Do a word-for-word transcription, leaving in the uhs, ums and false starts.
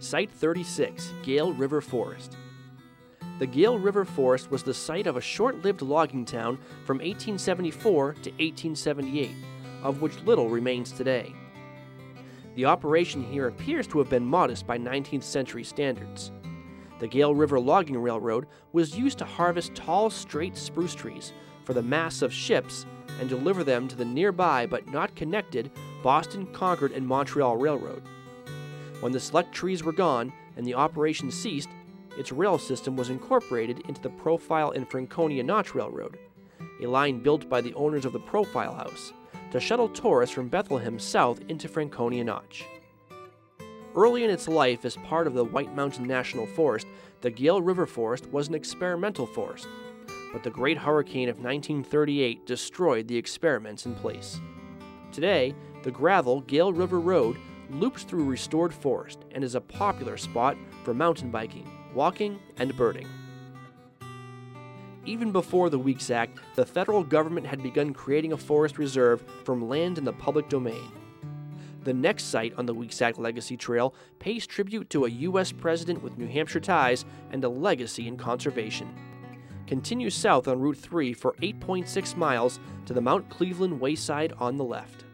Site thirty-six, Gale River Forest. The Gale River Forest was the site of a short-lived logging town from eighteen seventy-four to eighteen seventy-eight, of which little remains today. The operation here appears to have been modest by nineteenth century standards. The Gale River Logging Railroad was used to harvest tall, straight spruce trees for the masts of ships and deliver them to the nearby but not connected Boston, Concord, and Montreal Railroad. When the select trees were gone and the operation ceased, its rail system was incorporated into the Profile and Franconia Notch Railroad, a line built by the owners of the Profile House to shuttle tourists from Bethlehem south into Franconia Notch. Early in its life as part of the White Mountain National Forest, the Gale River Forest was an experimental forest, but the Great Hurricane of nineteen thirty-eight destroyed the experiments in place. Today, the gravel Gale River Road loops through restored forest and is a popular spot for mountain biking, walking, and birding. Even before the Weeks Act, the federal government had begun creating a forest reserve from land in the public domain. The next site on the Weeks Act Legacy Trail pays tribute to a U S president with New Hampshire ties and a legacy in conservation. Continue south on Route three for eight point six miles to the Mount Cleveland Wayside on the left.